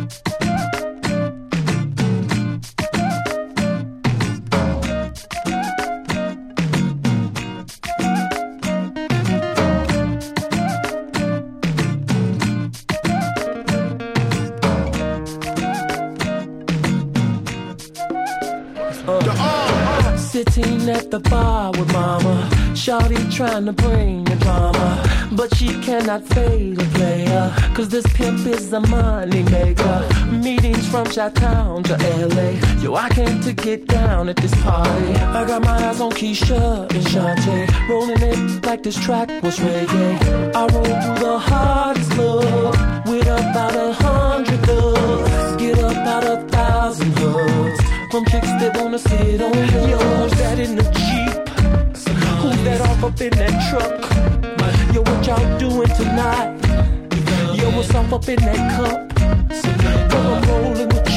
Sitting at the bar with mama, shawty trying to bring the drama, but she cannot fail a player, cause this pimp is a money maker. Meetings from Chi-Town to LA, yo, I came to get down at this party. I got my eyes on Keisha and Shantae, rolling it like this track was reggae. I roll through the hardest love, with about 100 thugs, get up out 1,000 hugs, from chicks that wanna sit on you. Yo, who's that in the Jeep? Who's that off up in that truck? Yo, what y'all doing tonight? Yo, what's off up in that cup? Yo, I'm rolling with